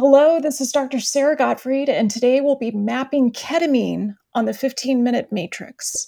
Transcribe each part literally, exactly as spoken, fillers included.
Hello, this is Doctor Sarah Gottfried, and today we'll be mapping ketamine on the fifteen-minute matrix.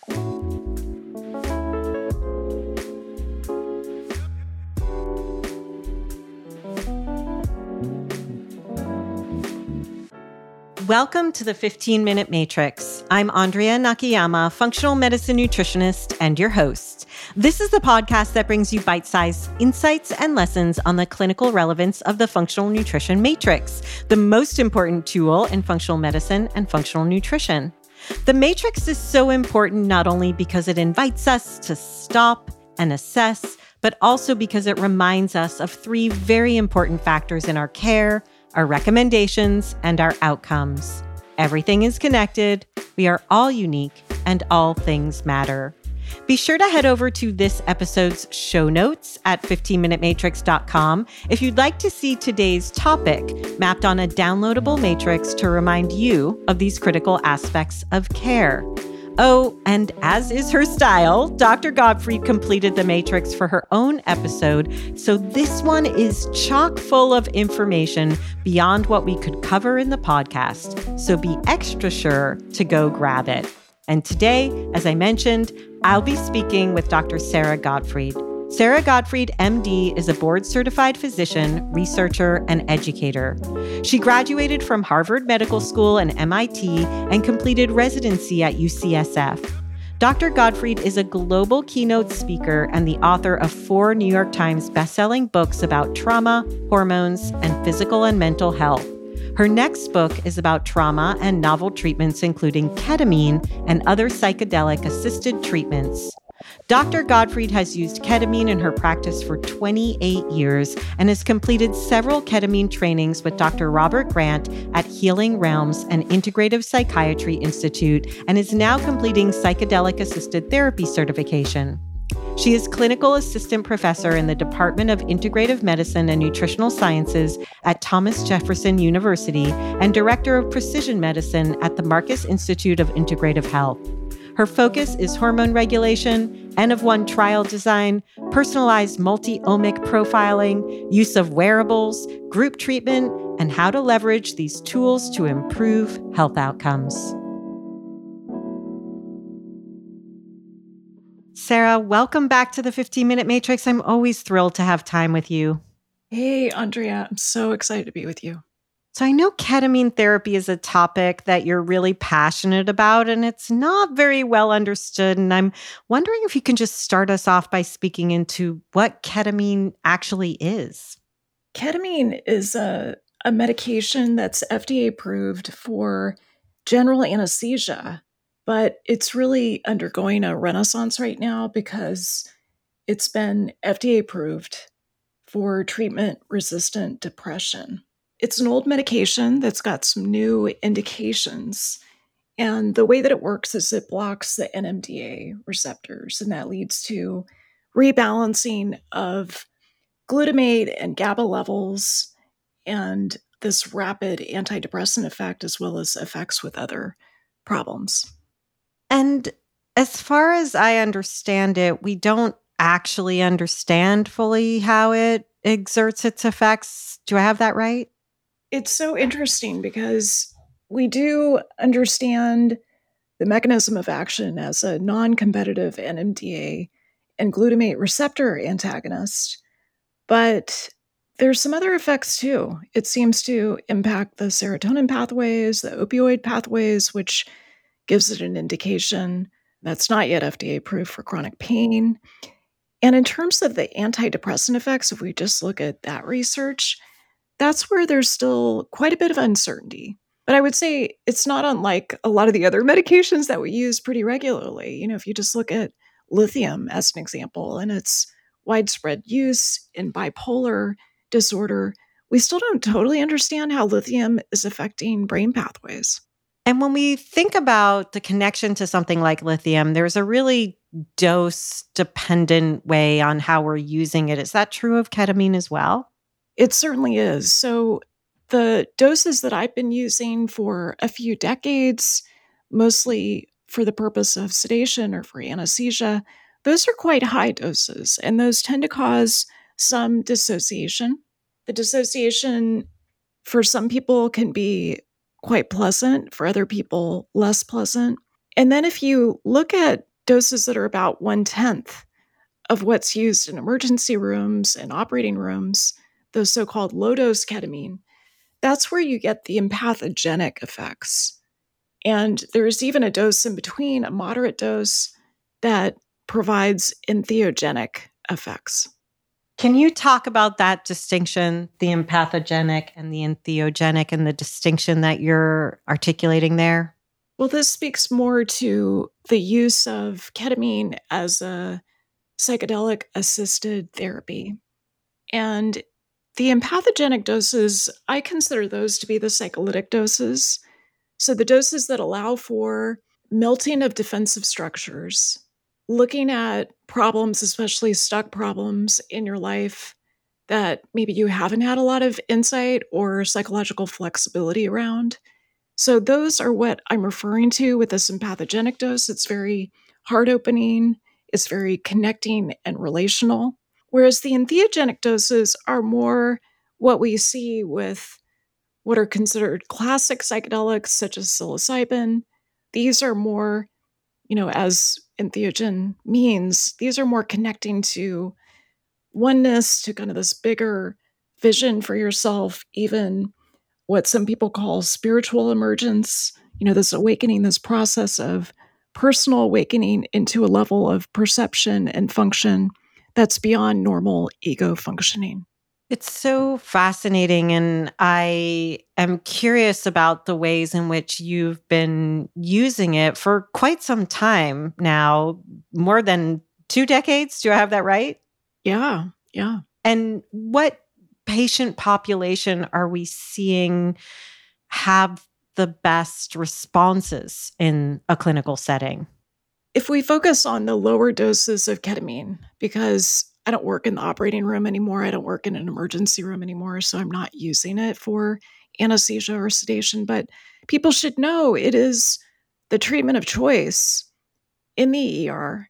Welcome to the fifteen-minute Matrix. I'm Andrea Nakayama, functional medicine nutritionist and your host. This is the podcast that brings you bite-sized insights and lessons on the clinical relevance of the functional nutrition matrix, the most important tool in functional medicine and functional nutrition. The matrix is so important not only because it invites us to stop and assess, but also because it reminds us of three very important factors in our care, our recommendations, and our outcomes. Everything is connected, we are all unique, and all things matter. Be sure to head over to this episode's show notes at fifteen minute matrix dot com if you'd like to see today's topic mapped on a downloadable matrix to remind you of these critical aspects of care. Oh, and as is her style, Doctor Gottfried completed the matrix for her own episode, so this one is chock full of information beyond what we could cover in the podcast, so be extra sure to go grab it. And today, as I mentioned, I'll be speaking with Doctor Sarah Gottfried. Sarah Gottfried, M D, is a board-certified physician, researcher, and educator. She graduated from Harvard Medical School and M I T and completed residency at U C S F. Doctor Gottfried is a global keynote speaker and the author of four New York Times bestselling books about trauma, hormones, and physical and mental health. Her next book is about trauma and novel treatments, including ketamine and other psychedelic-assisted treatments. Doctor Gottfried has used ketamine in her practice for twenty-eight years and has completed several ketamine trainings with Doctor Robert Grant at Healing Realms and Integrative Psychiatry Institute and is now completing psychedelic-assisted therapy certification. She is clinical assistant professor in the Department of Integrative Medicine and Nutritional Sciences at Thomas Jefferson University and director of precision medicine at the Marcus Institute of Integrative Health. Her focus is hormone regulation, N of one trial design, personalized multi-omic profiling, use of wearables, group treatment, and how to leverage these tools to improve health outcomes. Sarah, welcome back to the fifteen-minute Matrix. I'm always thrilled to have time with you. Hey, Andrea, I'm so excited to be with you. So I know ketamine therapy is a topic that you're really passionate about, and it's not very well understood. And I'm wondering if you can just start us off by speaking into what ketamine actually is. Ketamine is a, a medication that's F D A approved for general anesthesia, but it's really undergoing a renaissance right now because it's been F D A approved for treatment-resistant depression. It's an old medication that's got some new indications. And the way that it works is it blocks the N M D A receptors, and that leads to rebalancing of glutamate and GABA levels and this rapid antidepressant effect, as well as effects with other problems. And as far as I understand it, we don't actually understand fully how it exerts its effects. Do I have that right? It's so interesting because we do understand the mechanism of action as a non-competitive N M D A and glutamate receptor antagonist, but there's some other effects too. It seems to impact the serotonin pathways, the opioid pathways, which gives it an indication that's not yet F D A approved for chronic pain. And in terms of the antidepressant effects, if we just look at that research, that's where there's still quite a bit of uncertainty. But I would say it's not unlike a lot of the other medications that we use pretty regularly. You know, if you just look at lithium as an example and its widespread use in bipolar disorder, we still don't totally understand how lithium is affecting brain pathways. And when we think about the connection to something like lithium, there's a really dose-dependent way on how we're using it. Is that true of ketamine as well? It certainly is. So the doses that I've been using for a few decades, mostly for the purpose of sedation or for anesthesia, those are quite high doses, and those tend to cause some dissociation. The dissociation for some people can be quite pleasant, for other people less pleasant. And then if you look at doses that are about one-tenth of what's used in emergency rooms and operating rooms, those so-called low-dose ketamine, that's where you get the empathogenic effects. And there's even a dose in between, a moderate dose, that provides entheogenic effects. Can you talk about that distinction, the empathogenic and the entheogenic, and the distinction that you're articulating there? Well, this speaks more to the use of ketamine as a psychedelic-assisted therapy. And the empathogenic doses, I consider those to be the psycholytic doses. So the doses that allow for melting of defensive structures, looking at problems, especially stuck problems in your life that maybe you haven't had a lot of insight or psychological flexibility around. So those are what I'm referring to with this empathogenic dose. It's very heart-opening, it's very connecting and relational. Whereas the entheogenic doses are more what we see with what are considered classic psychedelics, such as psilocybin. These are more, you know, as entheogen means, these are more connecting to oneness, to kind of this bigger vision for yourself, even what some people call spiritual emergence, you know, this awakening, this process of personal awakening into a level of perception and function that's beyond normal ego functioning. It's so fascinating, and I am curious about the ways in which you've been using it for quite some time now, more than two decades. Do I have that right? Yeah, yeah. And what patient population are we seeing have the best responses in a clinical setting? If we focus on the lower doses of ketamine, because I don't work in the operating room anymore, I don't work in an emergency room anymore, so I'm not using it for anesthesia or sedation, but people should know it is the treatment of choice in the E R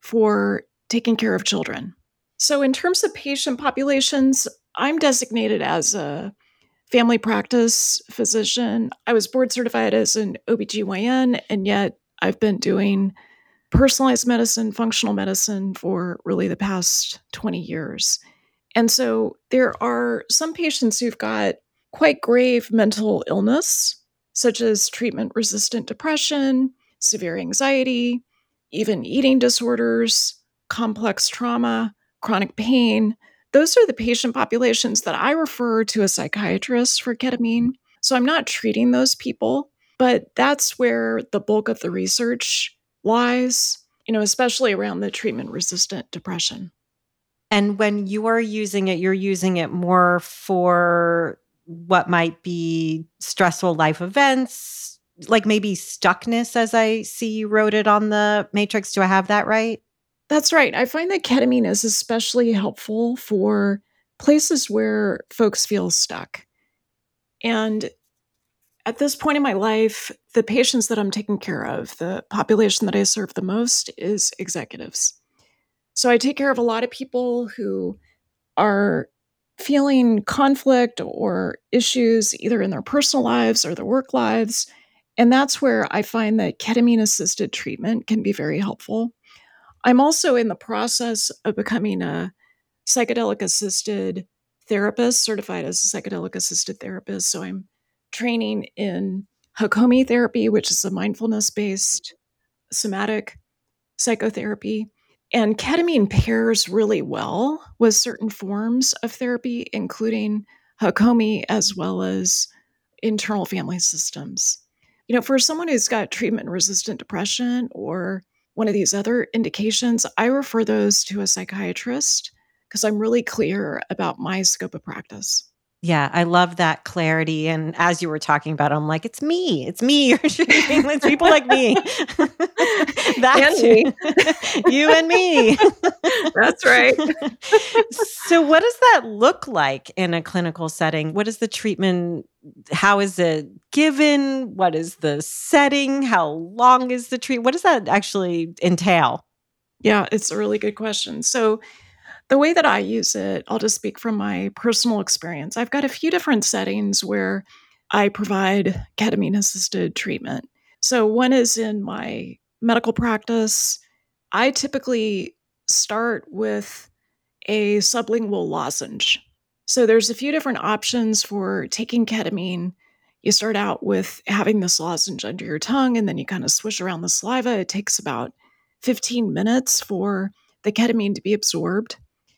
for taking care of children. So in terms of patient populations, I'm designated as a family practice physician. I was board certified as an O B G Y N, and yet I've been doing personalized medicine, functional medicine for really the past twenty years. And so there are some patients who've got quite grave mental illness, such as treatment-resistant depression, severe anxiety, even eating disorders, complex trauma, chronic pain. Those are the patient populations that I refer to a psychiatrist for ketamine. So I'm not treating those people, but that's where the bulk of the research lies, you know, especially around the treatment-resistant depression. And when you are using it, you're using it more for what might be stressful life events, like maybe stuckness, as I see you wrote it on the matrix. Do I have that right? That's right. I find that ketamine is especially helpful for places where folks feel stuck. And at this point in my life, the patients that I'm taking care of, the population that I serve the most is executives. So I take care of a lot of people who are feeling conflict or issues either in their personal lives or their work lives. And that's where I find that ketamine-assisted treatment can be very helpful. I'm also in the process of becoming a psychedelic-assisted therapist, certified as a psychedelic-assisted therapist. So I'm training in Hakomi therapy, which is a mindfulness-based somatic psychotherapy. And ketamine pairs really well with certain forms of therapy, including Hakomi as well as internal family systems. You know, for someone who's got treatment-resistant depression or one of these other indications, I refer those to a psychiatrist because I'm really clear about my scope of practice. Yeah, I love that clarity. And as you were talking about, I'm like, it's me. It's me you're treating. It's people like me. That's and me. You and me. That's right. So what does that look like in a clinical setting? What is the treatment? How is it given? What is the setting? How long is the treatment? What does that actually entail? Yeah, it's a really good question. So the way that I use it, I'll just speak from my personal experience. I've got a few different settings where I provide ketamine-assisted treatment. So one is in my medical practice. I typically start with a sublingual lozenge. So there's a few different options for taking ketamine. You start out with having this lozenge under your tongue, and then you kind of swish around the saliva. It takes about fifteen minutes for the ketamine to be absorbed.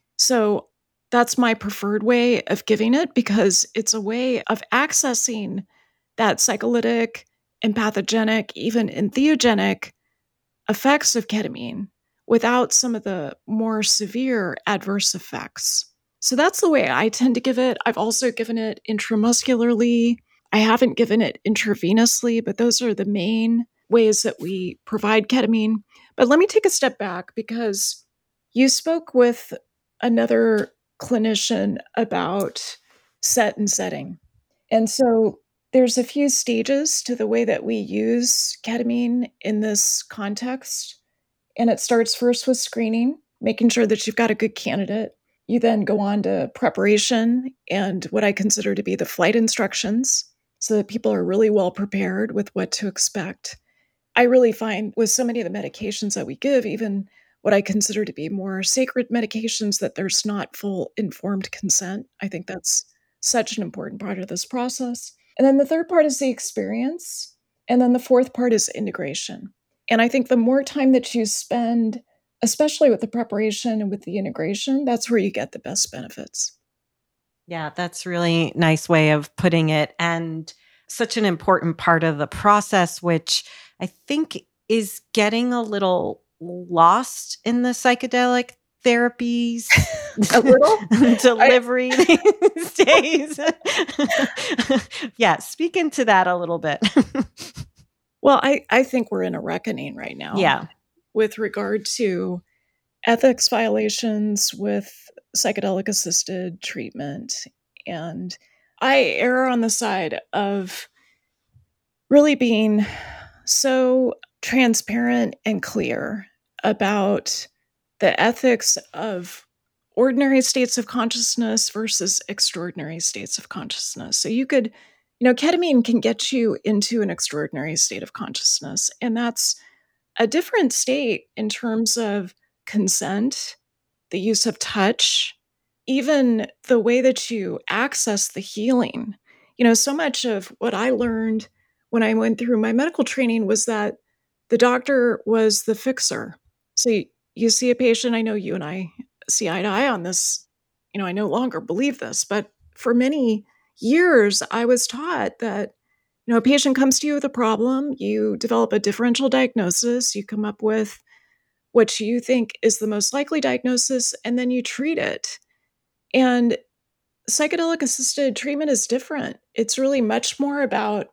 So that's my preferred way of giving it because it's a way of accessing that psycholytic, empathogenic, even entheogenic effects of ketamine without some of the more severe adverse effects. So that's the way I tend to give it. I've also given it intramuscularly. I haven't given it intravenously, but those are the main ways that we provide ketamine. But let me take a step back because you spoke with another clinician about set and setting. And so there's a few stages to the way that we use ketamine in this context. And it starts first with screening, making sure that you've got a good candidate. You then go on to preparation and what I consider to be the flight instructions so that people are really well prepared with what to expect. I really find with so many of the medications that we give, even what I consider to be more sacred medications, that there's not full informed consent. I think that's such an important part of this process. And then the third part is the experience. And then the fourth part is integration. And I think the more time that you spend, especially with the preparation and with the integration, that's where you get the best benefits. Yeah, that's really nice way of putting it. And such an important part of the process, which I think is getting a little lost in the psychedelic therapies a little delivery I, these days. Yeah, speak into that a little bit. Well, I, I think we're in a reckoning right now. Yeah. With regard to ethics violations with psychedelic assisted treatment. And I err on the side of really being so transparent and clear about the ethics of ordinary states of consciousness versus extraordinary states of consciousness. So you could, you know, ketamine can get you into an extraordinary state of consciousness. And that's a different state in terms of consent, the use of touch, even the way that you access the healing. You know, so much of what I learned when I went through my medical training was that the doctor was the fixer. So you, you see a patient, I know you and I see eye to eye on this. You know, I no longer believe this, but for many years, I was taught that, you know, a patient comes to you with a problem, you develop a differential diagnosis, you come up with what you think is the most likely diagnosis, and then you treat it. And psychedelic assisted treatment is different. It's really much more about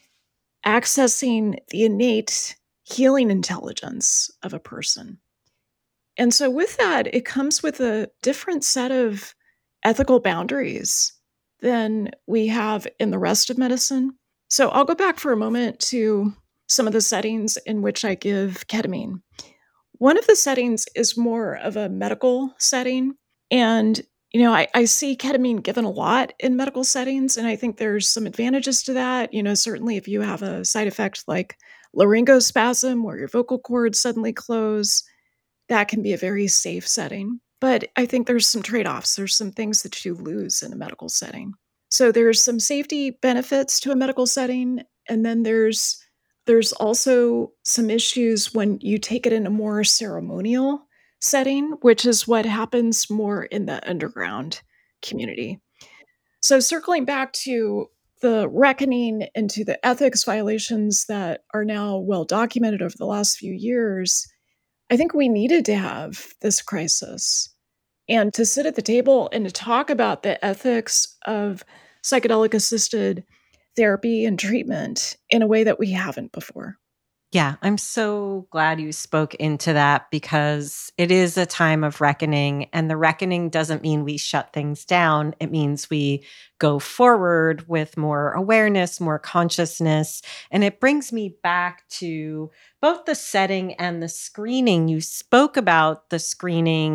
accessing the innate healing intelligence of a person. And so with that, it comes with a different set of ethical boundaries than we have in the rest of medicine. So I'll go back for a moment to some of the settings in which I give ketamine. One of the settings is more of a medical setting. And, you know, I, I see ketamine given a lot in medical settings, and I think there's some advantages to that. You know, certainly if you have a side effect like laryngospasm where your vocal cords suddenly close, that can be a very safe setting. But I think there's some trade-offs. There's some things that you lose in a medical setting. So there's some safety benefits to a medical setting, and then there's there's also some issues when you take it in a more ceremonial setting, which is what happens more in the underground community. So circling back to the reckoning and to the ethics violations that are now well documented over the last few years, I think we needed to have this crisis and to sit at the table and to talk about the ethics of psychedelic assisted therapy and treatment in a way that we haven't before. Yeah, I'm so glad you spoke into that because it is a time of reckoning, and the reckoning doesn't mean we shut things down. It means we go forward with more awareness, more consciousness. And it brings me back to both the setting and the screening. You spoke about the screening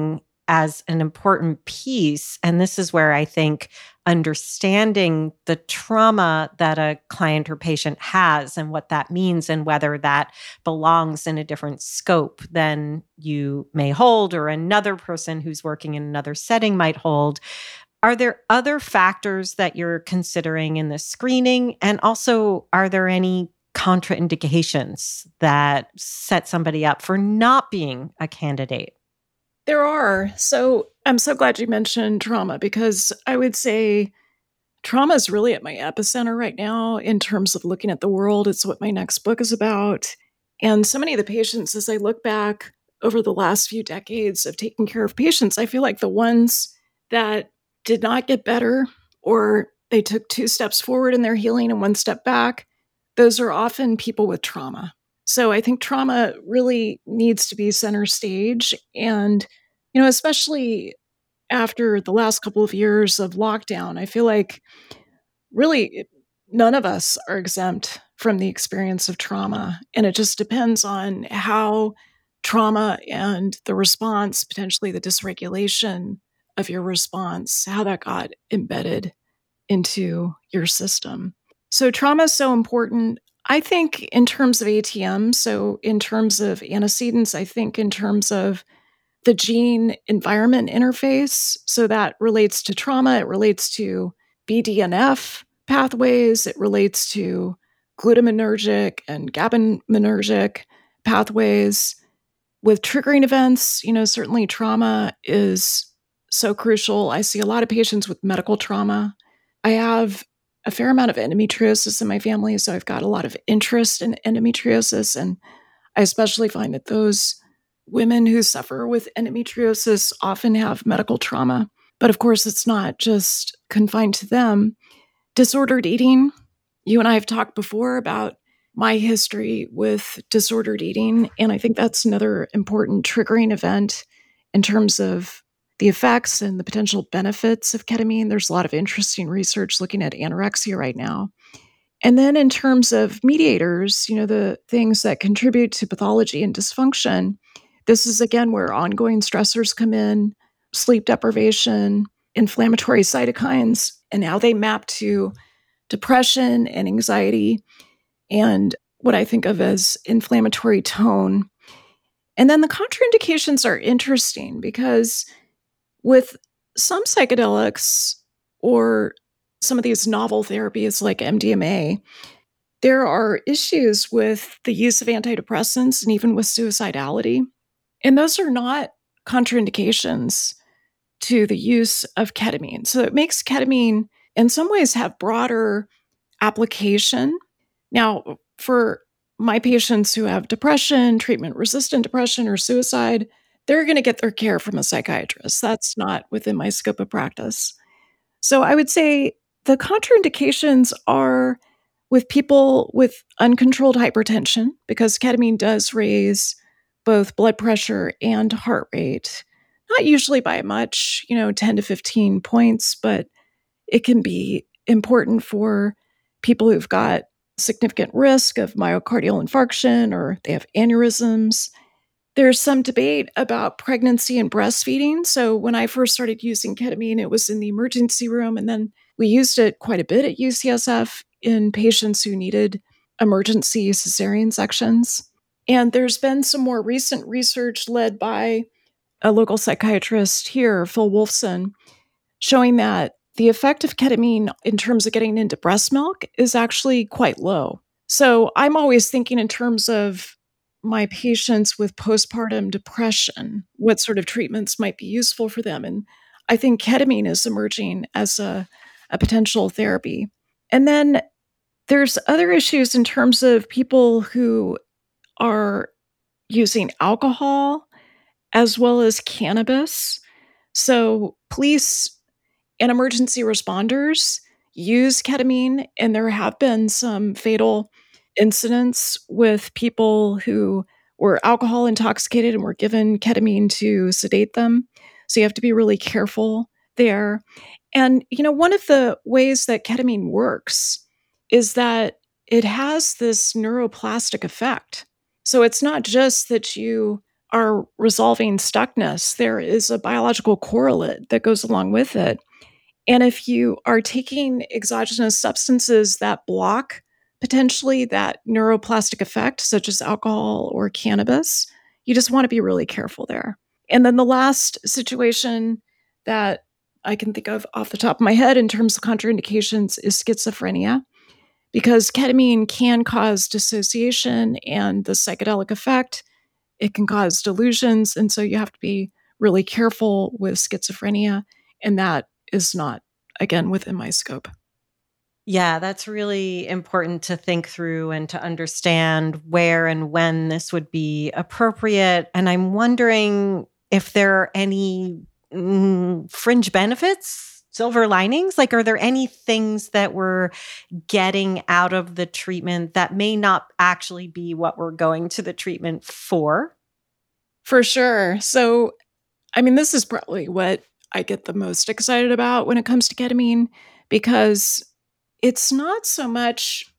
as an important piece. And this is where I think understanding the trauma that a client or patient has and what that means and whether that belongs in a different scope than you may hold or another person who's working in another setting might hold. Are there other factors that you're considering in the screening? And also, are there any contraindications that set somebody up for not being a candidate? There are. So I'm so glad you mentioned trauma, because I would say trauma is really at my epicenter right now in terms of looking at the world. It's what my next book is about. And so many of the patients, as I look back over the last few decades of taking care of patients, I feel like the ones that did not get better, or they took two steps forward in their healing and one step back, those are often people with trauma. So I think trauma really needs to be center stage. And, you know, especially after the last couple of years of lockdown, I feel like really none of us are exempt from the experience of trauma. And it just depends on how trauma and the response, potentially the dysregulation of your response, how that got embedded into your system. So trauma is so important. I think in terms of A T M, so in terms of antecedents, I think in terms of the gene environment interface. So that relates to trauma, it relates to B D N F pathways, it relates to glutaminergic and GABAergic pathways. With triggering events, you know, certainly trauma is so crucial. I see a lot of patients with medical trauma. I have a fair amount of endometriosis in my family, so I've got a lot of interest in endometriosis. And I especially find that those women who suffer with endometriosis often have medical trauma. But of course, it's not just confined to them. Disordered eating. You and I have talked before about my history with disordered eating, and I think that's another important triggering event in terms of the effects and the potential benefits of ketamine. There's a lot of interesting research looking at anorexia right now. And then in terms of mediators, you know, the things that contribute to pathology and dysfunction, this is again where ongoing stressors come in, sleep deprivation, inflammatory cytokines, and how they map to depression and anxiety, and what I think of as inflammatory tone. And then the contraindications are interesting because with some psychedelics or some of these novel therapies like M D M A, there are issues with the use of antidepressants and even with suicidality. And those are not contraindications to the use of ketamine. So it makes ketamine in some ways have broader application. Now, for my patients who have depression, treatment-resistant depression, or suicide, they're going to get their care from a psychiatrist. That's not within my scope of practice. So I would say the contraindications are with people with uncontrolled hypertension, because ketamine does raise both blood pressure and heart rate. Not usually by much, you know, ten to fifteen points, but it can be important for people who've got significant risk of myocardial infarction or they have aneurysms. There's some debate about pregnancy and breastfeeding. So when I first started using ketamine, it was in the emergency room, and then we used it quite a bit at U C S F in patients who needed emergency cesarean sections. And there's been some more recent research led by a local psychiatrist here, Phil Wolfson, showing that the effect of ketamine in terms of getting into breast milk is actually quite low. So I'm always thinking in terms of my patients with postpartum depression, what sort of treatments might be useful for them. And I think ketamine is emerging as a, a potential therapy. And then there's other issues in terms of people who are using alcohol as well as cannabis. So police and emergency responders use ketamine, and there have been some fatal incidents with people who were alcohol intoxicated and were given ketamine to sedate them. So you have to be really careful there. And, you know, one of the ways that ketamine works is that it has this neuroplastic effect. So it's not just that you are resolving stuckness, there is a biological correlate that goes along with it. And if you are taking exogenous substances that block potentially that neuroplastic effect, such as alcohol or cannabis, you just want to be really careful there. And then the last situation that I can think of off the top of my head in terms of contraindications is schizophrenia, because ketamine can cause dissociation and the psychedelic effect. It can cause delusions. And so you have to be really careful with schizophrenia. And that is not, again, within my scope. Yeah, that's really important to think through and to understand where and when this would be appropriate. And I'm wondering if there are any mm, fringe benefits, silver linings. Like, are there any things that we're getting out of the treatment that may not actually be what we're going to the treatment for? For sure. So, I mean, this is probably what I get the most excited about when it comes to ketamine, because it's not so much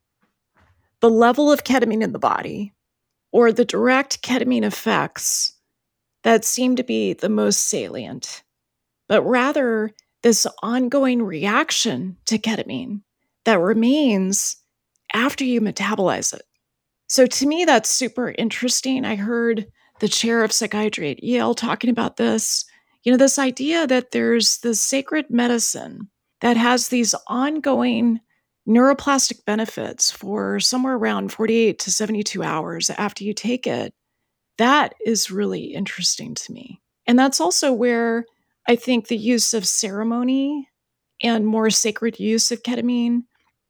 the level of ketamine in the body or the direct ketamine effects that seem to be the most salient, but rather this ongoing reaction to ketamine that remains after you metabolize it. So to me, that's super interesting. I heard the chair of psychiatry at Yale talking about this. You know, this idea that there's this sacred medicine that has these ongoing neuroplastic benefits for somewhere around forty-eight to seventy-two hours after you take it. That is really interesting to me. And that's also where I think the use of ceremony and more sacred use of ketamine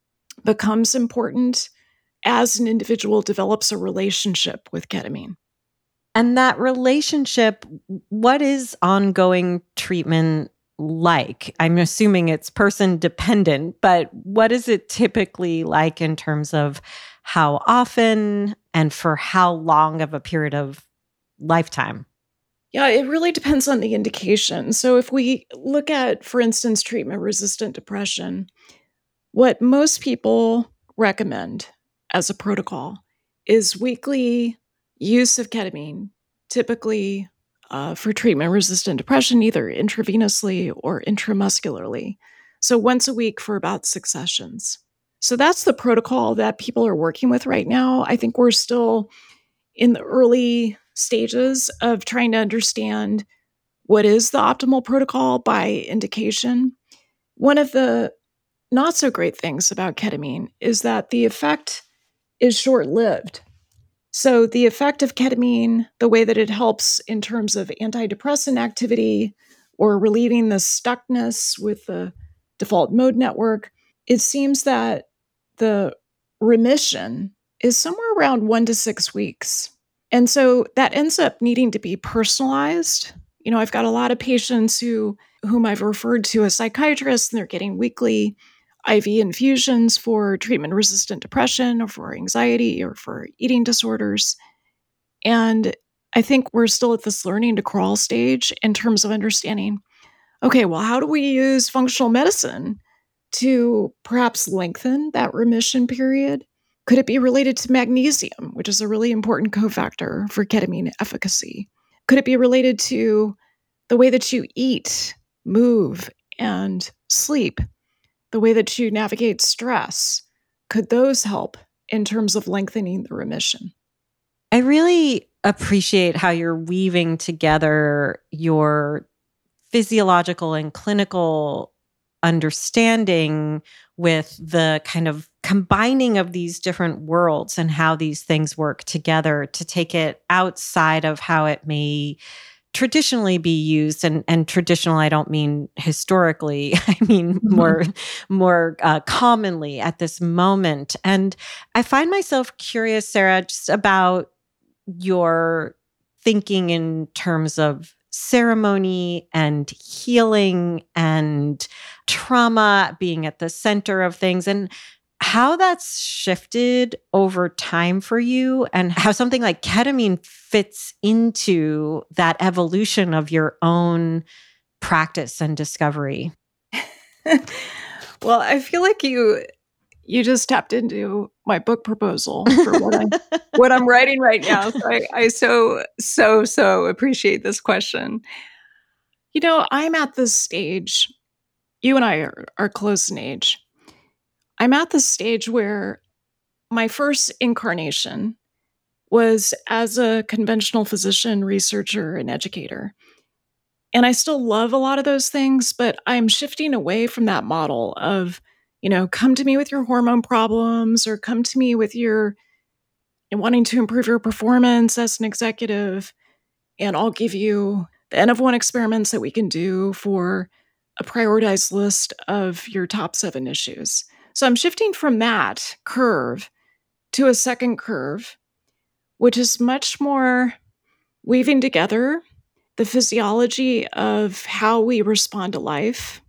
becomes important as an individual develops a relationship with ketamine. And that relationship, what is ongoing treatment like? I'm assuming it's person dependent, but what is it typically like in terms of how often and for how long of a period of lifetime? Yeah, it really depends on the indication. So if we look at, for instance, treatment-resistant depression, what most people recommend as a protocol is weekly use of ketamine, typically uh, for treatment-resistant depression, either intravenously or intramuscularly. So once a week for about six sessions. So that's the protocol that people are working with right now. I think we're still in the early stages of trying to understand what is the optimal protocol by indication. One of the not so great things about ketamine is that the effect is short-lived. So the effect of ketamine, the way that it helps in terms of antidepressant activity or relieving the stuckness with the default mode network, it seems that the remission is somewhere around one to six weeks. And so that ends up needing to be personalized. You know, I've got a lot of patients who whom I've referred to as psychiatrists, and they're getting weekly I V infusions for treatment-resistant depression or for anxiety or for eating disorders. And I think we're still at this learning to crawl stage in terms of understanding, okay, well, how do we use functional medicine to perhaps lengthen that remission period? Could it be related to magnesium, which is a really important cofactor for ketamine efficacy? Could it be related to the way that you eat, move, and sleep? The way that you navigate stress? Could those help in terms of lengthening the remission? I really appreciate how you're weaving together your physiological and clinical understanding with the kind of combining of these different worlds and how these things work together to take it outside of how it may traditionally be used. And, and traditional, I don't mean historically, I mean more, more uh, commonly at this moment. And I find myself curious, Sarah, just about your thinking in terms of ceremony and healing and trauma being at the center of things, and how that's shifted over time for you, and how something like ketamine fits into that evolution of your own practice and discovery. Well, I feel like you you just tapped into my book proposal for what I'm what I'm writing right now. So I, I so so so appreciate this question. You know, I'm at this stage. You and I are, are close in age. I'm at the stage where my first incarnation was as a conventional physician, researcher, and educator. And I still love a lot of those things, but I'm shifting away from that model of, you know, come to me with your hormone problems or come to me with your wanting to improve your performance as an executive, and I'll give you the N of one experiments that we can do for a prioritized list of your top seven issues. So I'm shifting from that curve to a second curve, which is much more weaving together the physiology of how we respond to life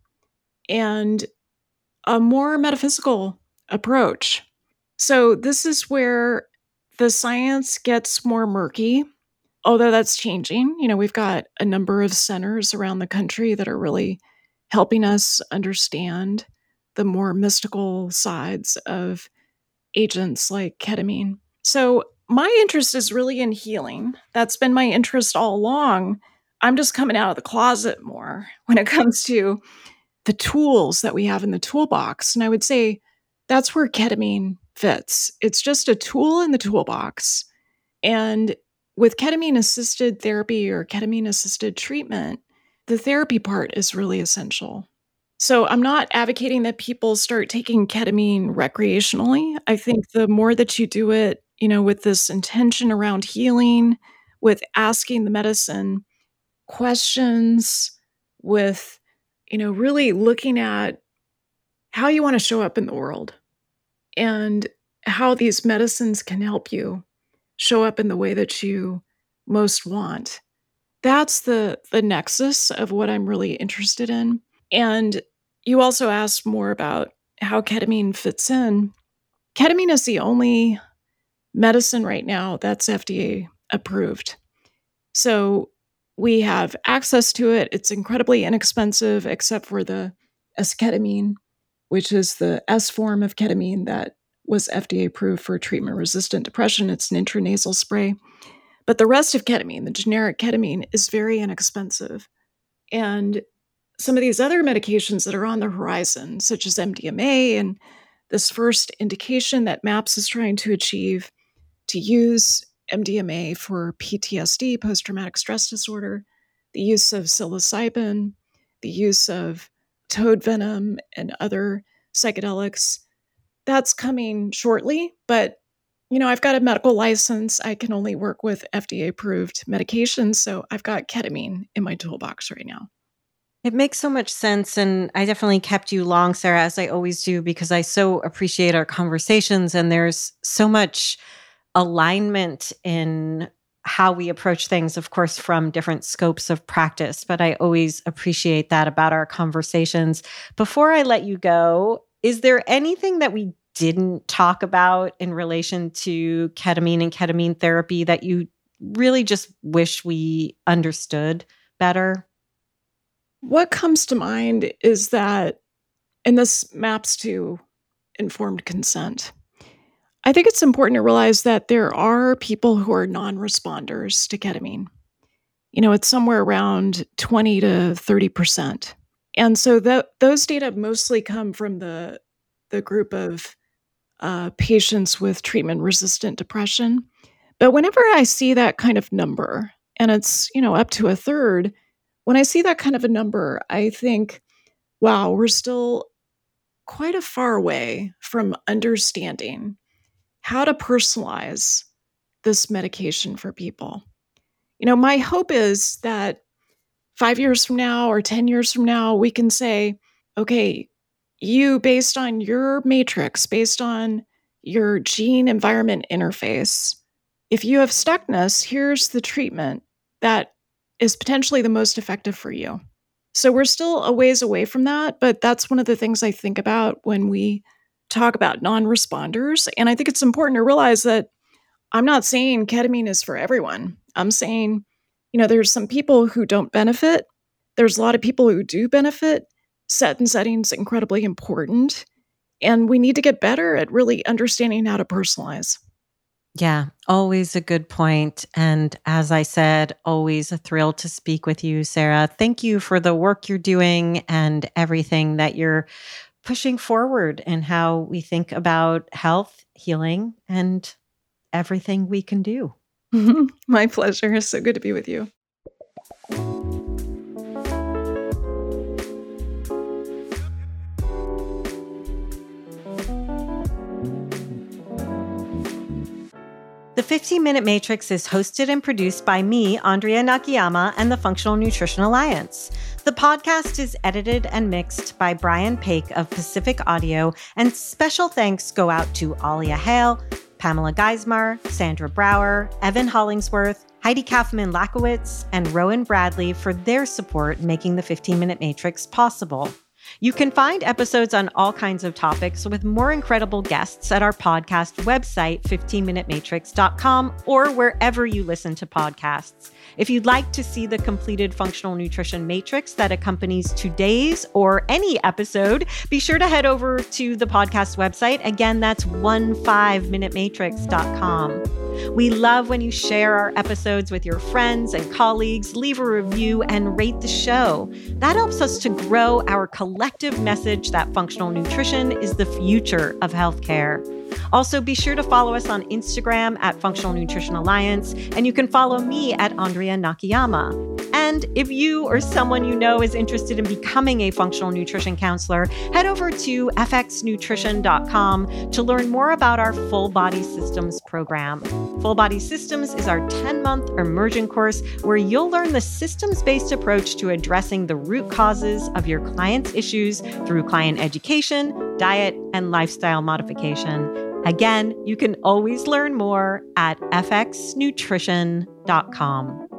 and a more metaphysical approach. So this is where the science gets more murky, although that's changing. You know, we've got a number of centers around the country that are really helping us understand the more mystical sides of agents like ketamine. So my interest is really in healing. That's been my interest all along. I'm just coming out of the closet more when it comes to the tools that we have in the toolbox. And I would say that's where ketamine fits. It's just a tool in the toolbox. And with ketamine assisted therapy or ketamine assisted treatment, the therapy part is really essential. So I'm not advocating that people start taking ketamine recreationally. I think the more that you do it, you know, with this intention around healing, with asking the medicine questions, with, you know, really looking at how you want to show up in the world and how these medicines can help you show up in the way that you most want. That's the the nexus of what I'm really interested in. And you also asked more about how ketamine fits in. Ketamine is the only medicine right now that's F D A approved. So we have access to it. It's incredibly inexpensive, except for the esketamine, which is the S form of ketamine that was F D A approved for treatment-resistant depression. It's an intranasal spray. But the rest of ketamine, the generic ketamine, is very inexpensive. And some of these other medications that are on the horizon, such as M D M A and this first indication that MAPS is trying to achieve to use M D M A for P T S D, post-traumatic stress disorder, the use of psilocybin, the use of toad venom and other psychedelics, that's coming shortly. But, you know, I've got a medical license. I can only work with F D A-approved medications, so I've got ketamine in my toolbox right now. It makes so much sense. And I definitely kept you long, Sarah, as I always do, because I so appreciate our conversations. And there's so much alignment in how we approach things, of course, from different scopes of practice. But I always appreciate that about our conversations. Before I let you go, is there anything that we didn't talk about in relation to ketamine and ketamine therapy that you really just wish we understood better? What comes to mind is that, and this maps to informed consent, I think it's important to realize that there are people who are non-responders to ketamine. You know, it's somewhere around twenty to thirty percent. And so that, those data mostly come from the, the group of uh, patients with treatment-resistant depression. But whenever I see that kind of number, and it's, you know, up to a third, when I see that kind of a number, I think, wow, we're still quite a far away from understanding how to personalize this medication for people. You know, my hope is that five years from now or ten years from now, we can say, okay, you, based on your matrix, based on your gene environment interface, if you have stuckness, here's the treatment that is potentially the most effective for you. So we're still a ways away from that, but that's one of the things I think about when we talk about non-responders. And I think it's important to realize that I'm not saying ketamine is for everyone. I'm saying, you know, there's some people who don't benefit. There's a lot of people who do benefit. Set and setting is incredibly important. And we need to get better at really understanding how to personalize. Yeah, always a good point. And as I said, always a thrill to speak with you, Sarah. Thank you for the work you're doing and everything that you're pushing forward in how we think about health, healing, and everything we can do. My pleasure. It's so good to be with you. The fifteen minute Matrix is hosted and produced by me, Andrea Nakayama, and the Functional Nutrition Alliance. The podcast is edited and mixed by Brian Paik of Pacific Audio, and special thanks go out to Alia Hale, Pamela Geismar, Sandra Brower, Evan Hollingsworth, Heidi Kaufman-Lakowitz, and Rowan Bradley for their support making the fifteen minute Matrix possible. You can find episodes on all kinds of topics with more incredible guests at our podcast website, fifteen minute matrix dot com, or wherever you listen to podcasts. If you'd like to see the completed functional nutrition matrix that accompanies today's or any episode, be sure to head over to the podcast website. Again, that's fifteen minute matrix dot com. We love when you share our episodes with your friends and colleagues, leave a review, and rate the show. That helps us to grow our collective message that functional nutrition is the future of healthcare. Also, be sure to follow us on Instagram at Functional Nutrition Alliance, and you can follow me at Andrea Nakayama. And if you or someone you know is interested in becoming a functional nutrition counselor, head over to f x nutrition dot com to learn more about our Full Body Systems program. Full Body Systems is our ten-month immersion course where you'll learn the systems-based approach to addressing the root causes of your clients' issues through client education, diet, and lifestyle modification. Again, you can always learn more at f x nutrition dot com.